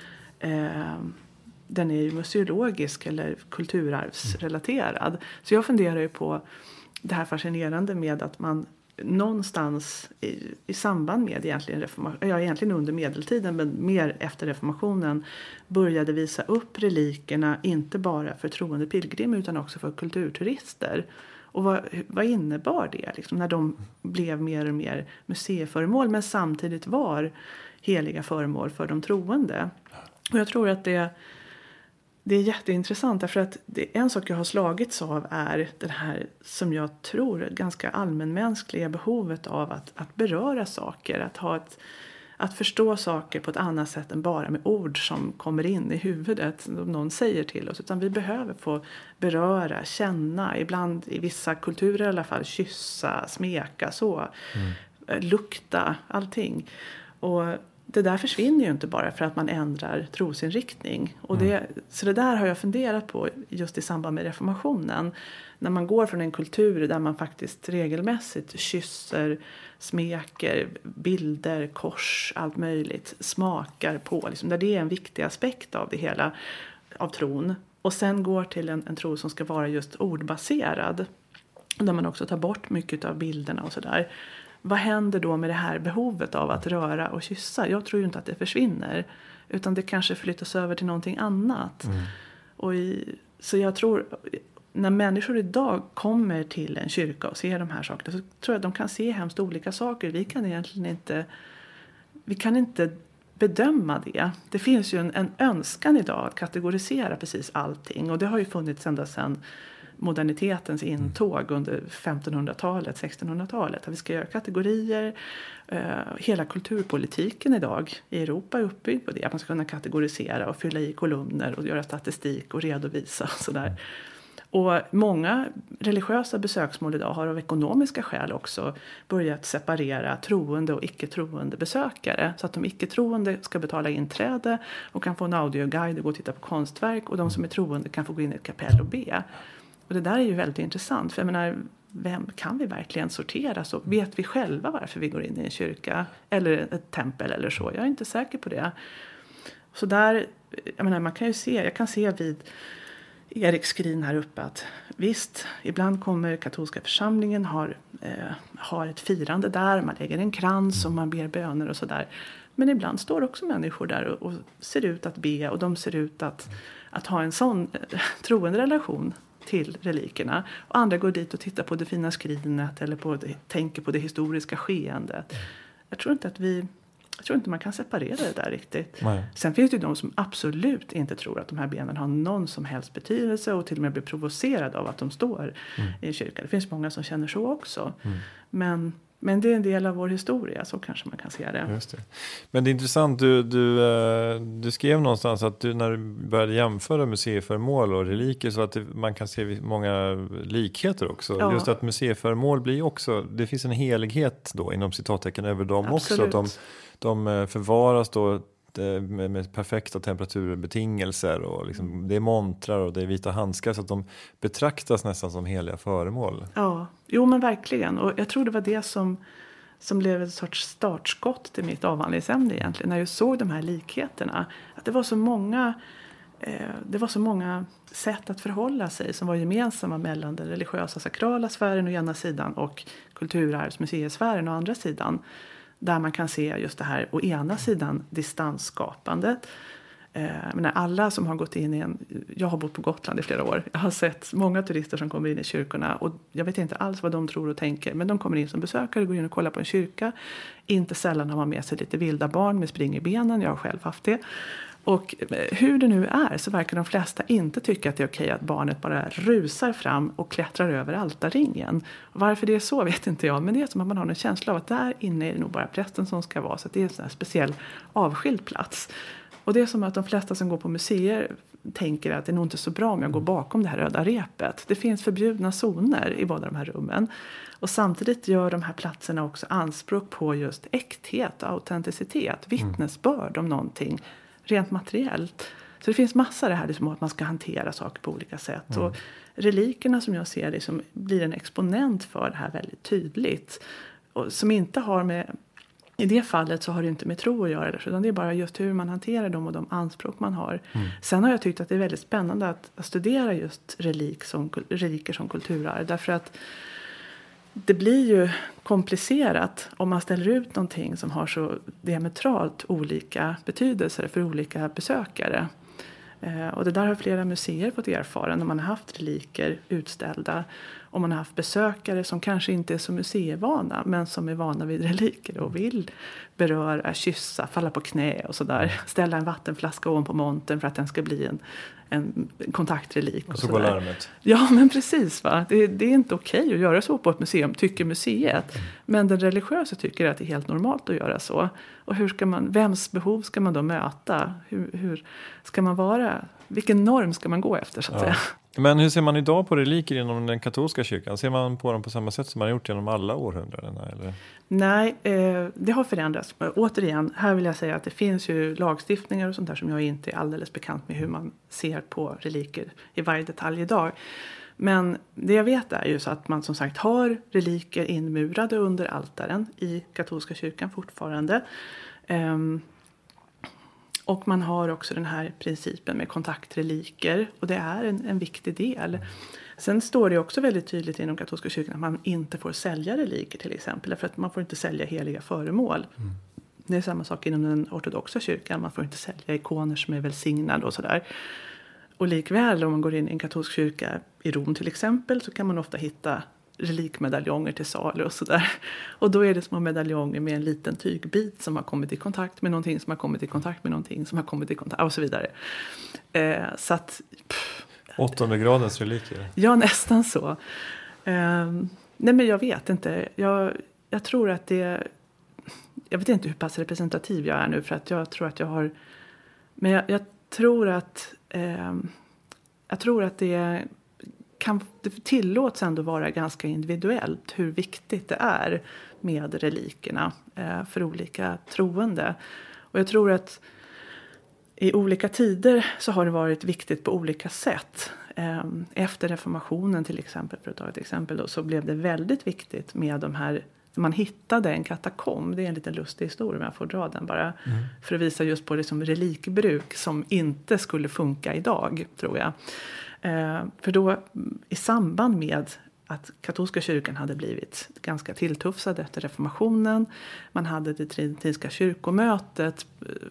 eh, den är ju museologisk eller kulturarvsrelaterad. Så jag funderar ju på det här fascinerande med att man någonstans i, i samband med egentligen reformation, ja, egentligen under medeltiden men mer efter reformationen började visa upp relikerna inte bara för troende pilgrim utan också för kulturturister. Och vad, vad innebar det liksom, när de blev mer och mer museiföremål men samtidigt var heliga föremål för de troende? Och jag tror att det Det är jätteintressant därför att det, en sak jag har slagits av är det här som jag tror ganska allmänmänskliga behovet av att, att beröra saker. Att, ha ett, att förstå saker på ett annat sätt än bara med ord som kommer in i huvudet som någon säger till oss. Utan vi behöver få beröra, känna, ibland i vissa kulturer i alla fall, kyssa, smeka, så. Mm. Lukta, allting. Och det där försvinner ju inte bara för att man ändrar trosinriktning. Och det, mm. Så det där har jag funderat på just i samband med reformationen. När man går från en kultur där man faktiskt regelmässigt kysser, smeker, bilder, kors, allt möjligt. Smakar på, liksom, där det är en viktig aspekt av det hela, av tron. Och sen går till en, en tro som ska vara just ordbaserad. Där man också tar bort mycket av bilderna och sådär. Vad händer då med det här behovet av att röra och kyssa? Jag tror ju inte att det försvinner. Utan det kanske flyttas över till någonting annat. Mm. Och i, så jag tror, när människor idag kommer till en kyrka och ser de här sakerna, så tror jag att de kan se hemskt olika saker. Vi kan egentligen inte, vi kan inte bedöma det. Det finns ju en, en önskan idag att kategorisera precis allting. Och det har ju funnits ända sedan modernitetens intåg under femtonhundratalet, sextonhundratalet. Att vi ska göra kategorier. Uh, hela kulturpolitiken idag i Europa är uppbyggd på det. Att man ska kunna kategorisera och fylla i kolumner och göra statistik och redovisa. Och sådär. Och många religiösa besöksmål idag har av ekonomiska skäl också börjat separera troende och icke-troende besökare. Så att de icke-troende ska betala inträde och kan få en audioguide och gå och titta på konstverk. Och de som är troende kan få gå in i ett kapell och be. Och det där är ju väldigt intressant. För jag menar, vem kan vi verkligen sortera så? Vet vi själva varför vi går in i en kyrka? Eller ett tempel eller så? Jag är inte säker på det. Så där, jag menar, man kan ju se, jag kan se vid Eriks skrin här uppe att visst, ibland kommer katolska församlingen, har, eh, har ett firande där. Man lägger en krans och man ber böner och sådär. Men ibland står också människor där och, och ser ut att be. Och de ser ut att, att ha en sån eh, troende relation till relikerna. Och andra går dit och tittar på det fina skrinet eller på det, tänker på det historiska skeendet. Jag tror inte att vi, jag tror inte man kan separera det där riktigt. Nej. Sen finns det ju de som absolut inte tror att de här benen har någon som helst betydelse och till och med blir provocerade av att de står mm. i kyrkan. Det finns många som känner så också. Mm. Men Men det är en del av vår historia, så kanske man kan se det. Just det. Men det är intressant, du, du, du skrev någonstans att du, när du började jämföra museiföremål och reliker, så att det, man kan se många likheter också. Ja. Just att museiföremål blir också, det finns en helighet då inom citattecken över dem. Absolut. Också. Att de, de förvaras då med, med perfekta temperaturbetingelser och liksom, det är montrar och det är vita handskar så att de betraktas nästan som heliga föremål. Ja, jo men verkligen. Och jag tror det var det som, som blev ett sorts startskott till mitt avhandlingsämne egentligen. När jag såg de här likheterna. Att det var så många, eh, det var så många sätt att förhålla sig som var gemensamma mellan den religiösa sakrala sfären å ena sidan och kulturarvsmuseisfären å andra sidan. Där man kan se just det här å ena sidan distansskapandet. Eh, men alla som har gått in i en... Jag har bott på Gotland i flera år. Jag har sett många turister som kommer in i kyrkorna. Och jag vet inte alls vad de tror och tänker. Men de kommer in som besökare, går in och kollar på en kyrka. Inte sällan har man med sig lite vilda barn med spring i benen. Jag har själv haft det. Och hur det nu är så verkar de flesta inte tycka att det är okej att barnet bara rusar fram och klättrar över altarringen. Varför det är så vet inte jag, men det är som att man har en känsla av att där inne är det nog bara prästen som ska vara, så att det är en sån här speciell avskild plats. Och det är som att de flesta som går på museer tänker att det är nog inte så bra om jag går bakom det här röda repet. Det finns förbjudna zoner i båda de här rummen. Och samtidigt gör de här platserna också anspråk på just äkthet, autenticitet, vittnesbörd om någonting rent materiellt. Så det finns massor det här liksom, att man ska hantera saker på olika sätt. Mm. Och relikerna som jag ser det som blir en exponent för det här väldigt tydligt. Och som inte har med, i det fallet så har det inte med tro att göra det. Utan det är bara just hur man hanterar dem och de anspråk man har. Mm. Sen har jag tyckt att det är väldigt spännande att, att studera just relik som, reliker som kulturarv. Därför att det blir ju komplicerat om man ställer ut någonting som har så diametralt olika betydelser för olika besökare. Eh, och det där har flera museer fått erfara när man har haft reliker utställda. Och man har haft besökare som kanske inte är så museivana men som är vana vid reliker och vill beröra, kyssa, falla på knä och sådär. Ställa en vattenflaska ovanpå montern för att den ska bli en, en kontaktrelik. Och så går larmet. Ja, men precis va. Det, det är inte okej att göra så på ett museum, tycker museet. Mm. Men den religiösa tycker att det är helt normalt att göra så. Och hur ska man, vems behov ska man då möta? Hur, hur ska man vara? Vilken norm ska man gå efter så att ja. säga? Men hur ser man idag på reliker inom den katolska kyrkan? Ser man på dem på samma sätt som man har gjort genom alla århundraden? Eller? Nej, eh, det har förändrats. Återigen, här vill jag säga att det finns ju lagstiftningar och sånt där som jag inte är alldeles bekant med hur man ser på reliker i varje detalj idag. Men det jag vet är ju så att man som sagt har reliker inmurade under altaren i katolska kyrkan fortfarande. Eh, Och man har också den här principen med kontaktreliker. Och det är en, en viktig del. Sen står det också väldigt tydligt inom katolska kyrkan att man inte får sälja reliker till exempel. För att man får inte sälja heliga föremål. Mm. Det är samma sak inom den ortodoxa kyrkan. Man får inte sälja ikoner som är välsignade och sådär. Och likväl om man går in i en katolsk kyrka i Rom till exempel så kan man ofta hitta relikmedaljonger till salu och sådär. Och då är det små medaljonger med en liten tygbit som har kommit i kontakt med någonting som har kommit i kontakt med någonting som har kommit i kontakt och så vidare. Eh, så att... Pff, åttonde gradens reliker. Ja, nästan så. Eh, nej men jag vet inte. Jag, jag tror att det... Jag vet inte hur pass representativ jag är nu för att jag tror att jag har... Men jag, jag tror att... Eh, jag tror att det... Kan, det tillåts ändå vara ganska individuellt hur viktigt det är med relikerna eh, för olika troende. Och jag tror att i olika tider så har det varit viktigt på olika sätt. Eh, efter reformationen till exempel, för att ta ett exempel då, så blev det väldigt viktigt med de här, man hittade en katakomb, det är en liten lustig historia men jag får dra den bara. Mm. För att visa just på det som relikbruk som inte skulle funka idag tror jag. Eh, för då i samband med att katolska kyrkan hade blivit ganska tilltufsad efter reformationen. Man hade det tridentiska kyrkomötet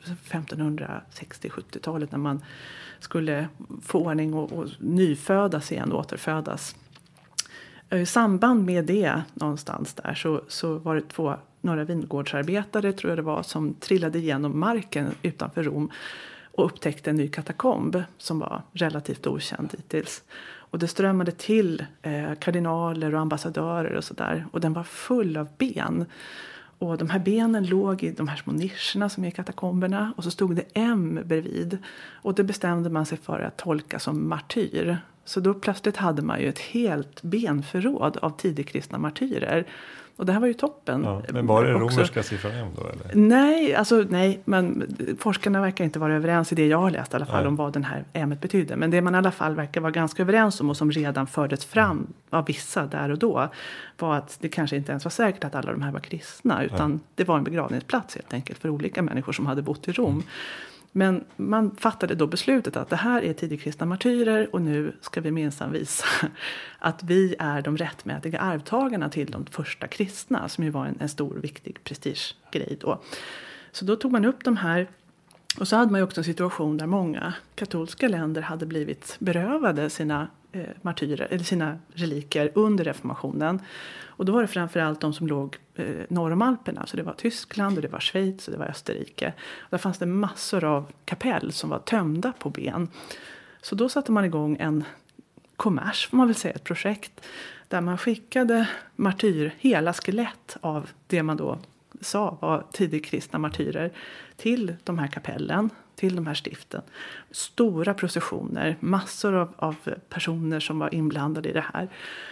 femtonhundrasextio-sjuttiotalet när man skulle få ordning och, och nyfödas igen och återfödas. I samband med det någonstans där så, så var det två, några vingårdsarbetare tror jag det var som trillade igenom marken utanför Rom. Och upptäckte en ny katakomb som var relativt okänd hittills. Och det strömmade till eh, kardinaler och ambassadörer och sådär. Och den var full av ben. Och de här benen låg i de här små nischerna som är i katakomberna. Och så stod det M bredvid. Och det bestämde man sig för att tolka som martyr. Så då plötsligt hade man ju ett helt benförråd av tidigkristna martyrer. Och det här var ju toppen. Ja, men var det romerska siffran M då? Eller? Nej, alltså, nej, men forskarna verkar inte vara överens i det jag har läst i alla fall nej. Om vad den här M betydde. Men det man i alla fall verkar vara ganska överens om och som redan fördes fram av vissa där och då var att det kanske inte ens var säkert att alla de här var kristna utan nej. Det var en begravningsplats helt enkelt för olika människor som hade bott i Rom. Mm. Men man fattade då beslutet att det här är tidigkristna martyrer och nu ska vi minsann visa att vi är de rättmätiga arvtagarna till de första kristna som ju var en, en stor viktig prestigegrej då. Så då tog man upp de här och så hade man ju också en situation där många katolska länder hade blivit berövade sina eh, martyrer eller sina reliker under reformationen. Och då var det framförallt de som låg eh, norr om Alperna. Så det var Tyskland och det var Schweiz och det var Österrike. Och där fanns det massor av kapell som var tömda på ben. Så då satte man igång en kommers, får man väl säga, ett projekt. Där man skickade martyr, hela skelett av det man då sa var tidigkristna martyrer till de här kapellen, till de här stiften. Stora processioner, massor av, av personer som var inblandade i det här.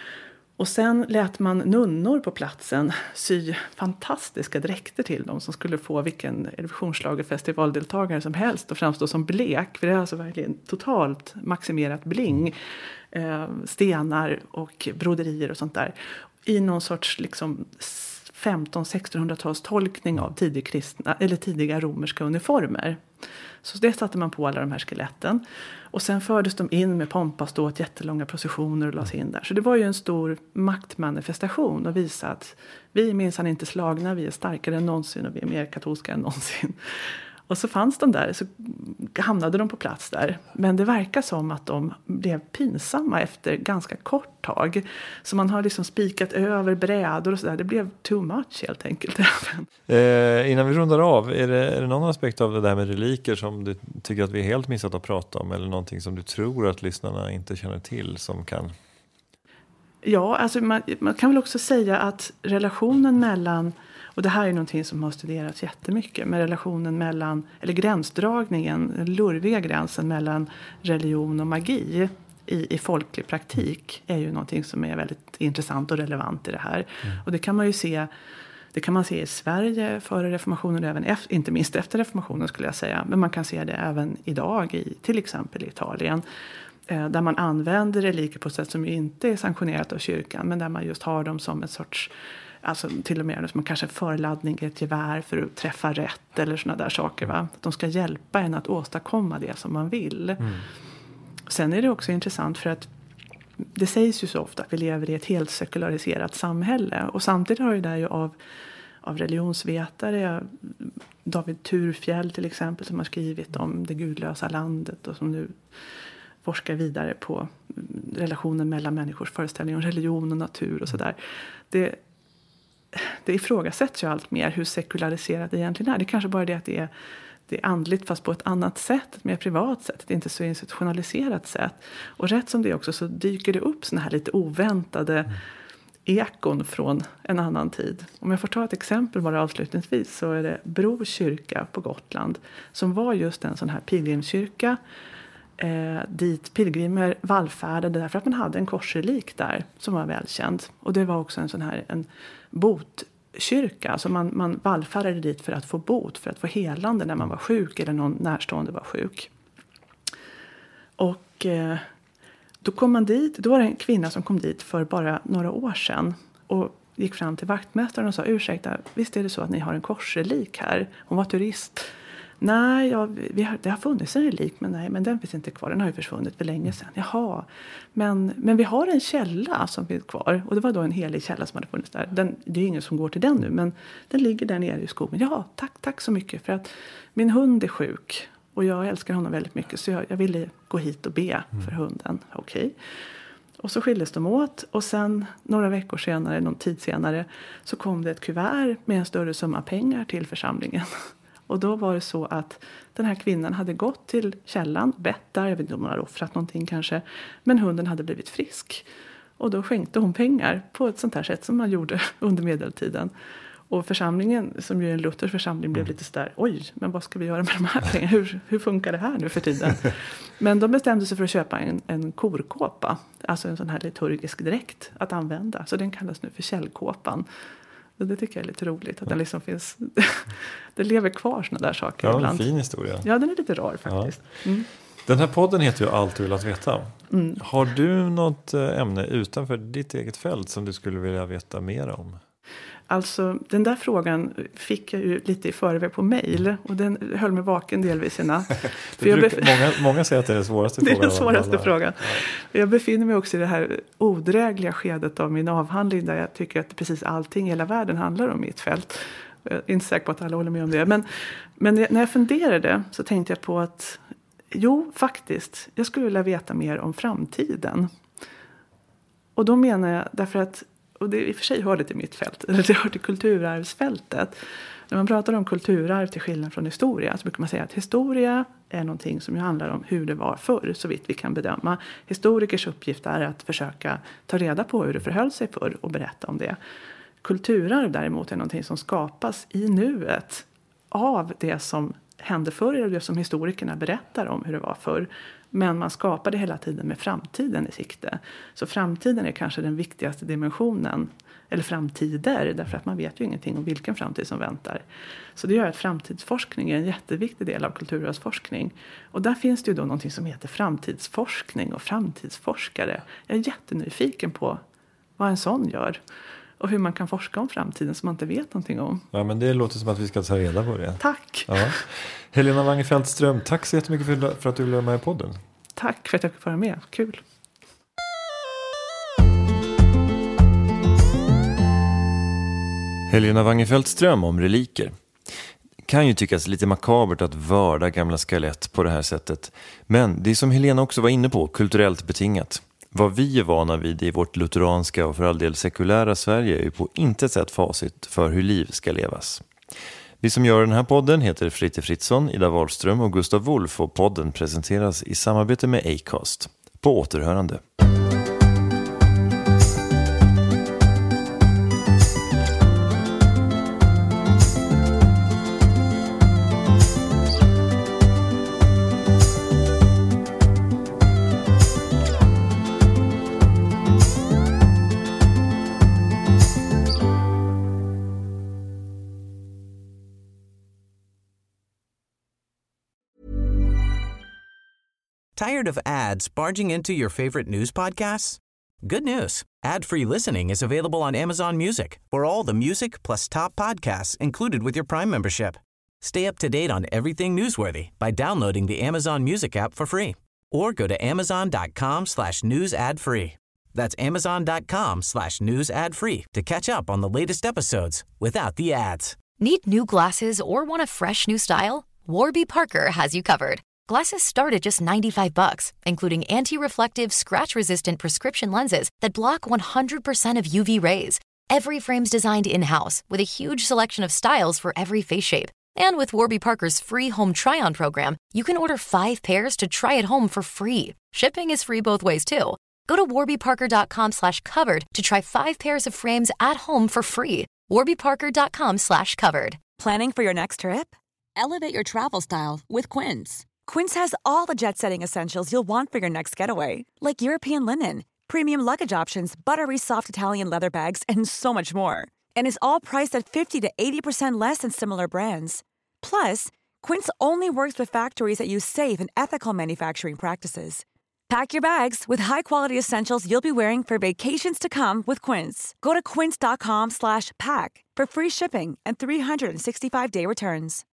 Och sen lät man nunnor på platsen sy fantastiska dräkter till dem som skulle få vilken Eurovisionsschlagerfestivaldeltagare som helst och framstå som blek. För det är alltså verkligen totalt maximerat bling, eh, stenar och broderier och sånt där. I någon sorts liksom femton-sextonhundratals tolkning av tidigkristna, eller tidiga romerska uniformer. Så det satte man på alla de här skeletten. Och sen fördes de in med pompa, ståt, jättelånga processioner och lades in där. Så det var ju en stor maktmanifestation att visa att vi är minsann inte slagna, vi är starkare än någonsin och vi är mer katolska än någonsin. Och så fanns de där, så hamnade de på plats där. Men det verkar som att de blev pinsamma efter ganska kort tag. Så man har liksom spikat över brädor och sådär. Det blev too much helt enkelt. eh, innan vi rundar av, är det, är det någon aspekt av det där med reliker som du tycker att vi är helt missat att prata om? Eller någonting som du tror att lyssnarna inte känner till som kan... Ja, alltså man, man kan väl också säga att relationen mellan... Och det här är någonting som har studerats jättemycket. Med relationen mellan, eller gränsdragningen, den lurviga gränsen mellan religion och magi i, i folklig praktik är ju någonting som är väldigt intressant och relevant i det här. Mm. Och det kan man ju se, det kan man se i Sverige före reformationen och även efter, inte minst efter reformationen skulle jag säga. Men man kan se det även idag i till exempel i Italien. Eh, där man använder reliker på ett sätt som ju inte är sanktionerat av kyrkan. Men där man just har dem som ett sorts... Alltså till och med som man kanske förladdning i ett gevär för att träffa rätt eller såna där saker. Va? Att de ska hjälpa en att åstadkomma det som man vill. Mm. Sen är det också intressant för att det sägs ju så ofta att vi lever i ett helt sekulariserat samhälle. Och samtidigt har ju det ju av, av religionsvetare, David Thurfjell till exempel som har skrivit om det gudlösa landet och som nu forskar vidare på relationen mellan människors föreställning om religion och natur och sådär. Det Det ifrågasätts ju allt mer hur sekulariserat det egentligen är. Det är kanske bara det att det är, det är andligt fast på ett annat sätt, ett mer privat sätt. Det är inte så institutionaliserat sätt. Och rätt som det är också så dyker det upp såna här lite oväntade mm. ekon från en annan tid. Om jag får ta ett exempel bara avslutningsvis så är det Bro kyrka på Gotland som var just en sån här pilgrimskyrka eh, dit pilgrimer vallfärdade därför att man hade en korsrelik där som var välkänd. Och det var också en sån här en botkyrka. Alltså man, man vallfärdade dit för att få bot, för att få helande när man var sjuk eller någon närstående var sjuk. Och eh, då kom man dit, då var det en kvinna som kom dit för bara några år sedan och gick fram till vaktmästaren och sa, ursäkta, visst är det så att ni har en korsrelik här? Hon var turist. Nej, ja, vi har, det har funnits en relik, men nej, men den finns inte kvar. Den har ju försvunnit för länge sedan. Jaha, men, men vi har en källa som finns kvar. Och det var då en helig källa som hade funnits där. Den, det är ingen som går till den nu, men den ligger där nere i skogen. Ja, tack, tack så mycket. För att min hund är sjuk och jag älskar honom väldigt mycket. Så jag, jag ville gå hit och be mm. för hunden. Okej. Okay. Och så skildes de åt och sen några veckor senare, någon tid senare, så kom det ett kuvert med en större summa pengar till församlingen. Och då var det så att den här kvinnan hade gått till källan, bett där, jag vet inte om hon hade offrat någonting kanske. Men hunden hade blivit frisk. Och då skänkte hon pengar på ett sånt här sätt som man gjorde under medeltiden. Och församlingen, som ju är en luthersk församling, blev lite sådär, oj, men vad ska vi göra med de här pengarna? Hur, hur funkar det här nu för tiden? Men de bestämde sig för att köpa en, en korkåpa, alltså en sån här liturgisk dräkt att använda. Så den kallas nu för källkåpan. Och det tycker jag är lite roligt, att den liksom finns, det lever kvar såna där saker ja, ibland. Ja, en fin historia. Ja, den är lite rar faktiskt. Ja. Mm. Den här podden heter ju Allt du vill att veta. Mm. Har du något ämne utanför ditt eget fält som du skulle vilja veta mer om? Alltså, den där frågan fick jag ju lite i förväg på mejl. Och den höll mig vaken delvis i natt. För jag brukar, många, många säger att det är den svåraste frågan. Det är den svåraste frågan. Ja. Jag befinner mig också i det här odrägliga skedet av min avhandling. Där jag tycker att precis allting i hela världen handlar om mitt fält. Jag är inte säker på att alla håller med om det. Men, men när jag funderade så tänkte jag på att jo, faktiskt, jag skulle vilja veta mer om framtiden. Och då menar jag därför att, och det i och för sig hör det till mitt fält, eller det hör till kulturarvsfältet. När man pratar om kulturarv till skillnad från historia så brukar man säga att historia är någonting som ju handlar om hur det var förr, så vitt vi kan bedöma. Historikers uppgift är att försöka ta reda på hur det förhöll sig förr och berätta om det. Kulturarv däremot är någonting som skapas i nuet av det som hände förr och det som historikerna berättar om hur det var förr. Men man skapar det hela tiden med framtiden i sikte. Så framtiden är kanske den viktigaste dimensionen. Eller framtider, därför att man vet ju ingenting om vilken framtid som väntar. Så det gör att framtidsforskning är en jätteviktig del av kulturarvsforskning. Och där finns det ju då någonting som heter framtidsforskning och framtidsforskare. Jag är jättenyfiken på vad en sån gör. Och hur man kan forska om framtiden som man inte vet någonting om. Ja, men det låter som att vi ska ta reda på det. Tack! Ja. Helena Wangerfeldt-Ström, tack så jättemycket för, för att du ville vara med i podden. Tack för att jag fick vara med. Kul! Helena Wangerfeldt-Ström om reliker. Kan ju tyckas lite makabert att vörda gamla skelett på det här sättet. Men det är som Helena också var inne på, kulturellt betingat. Vad vi är vana vid i vårt lutheranska och för all del sekulära Sverige är ju på intet sätt facit för hur liv ska levas. Vi som gör den här podden heter Fritte Fritzson, Ida Wahlström och Gustav Wolf och podden presenteras i samarbete med Acast. På återhörande. Tired of ads barging into your favorite news podcasts? Good news. Ad-free listening is available on Amazon Music for all the music plus top podcasts included with your Prime membership. Stay up to date on everything newsworthy by downloading the Amazon Music app for free or go to amazon.com slash news ad free. That's amazon.com slash news ad free to catch up on the latest episodes without the ads. Need new glasses or want a fresh new style? Warby Parker has you covered. Glasses start at just ninety-five bucks, including anti-reflective, scratch-resistant prescription lenses that block one hundred percent of U V rays. Every frame's designed in-house with a huge selection of styles for every face shape. And with Warby Parker's free home try-on program, you can order five pairs to try at home for free. Shipping is free both ways, too. Go to warbyparker.com slash covered to try five pairs of frames at home for free. warbyparker.com slash covered. Planning for your next trip? Elevate your travel style with Quince. Quince has all the jet-setting essentials you'll want for your next getaway, like European linen, premium luggage options, buttery soft Italian leather bags, and so much more. And is all priced at fifty to eighty percent less than similar brands. Plus, Quince only works with factories that use safe and ethical manufacturing practices. Pack your bags with high-quality essentials you'll be wearing for vacations to come with Quince. Go to quince.com slash pack for free shipping and three sixty-five day returns.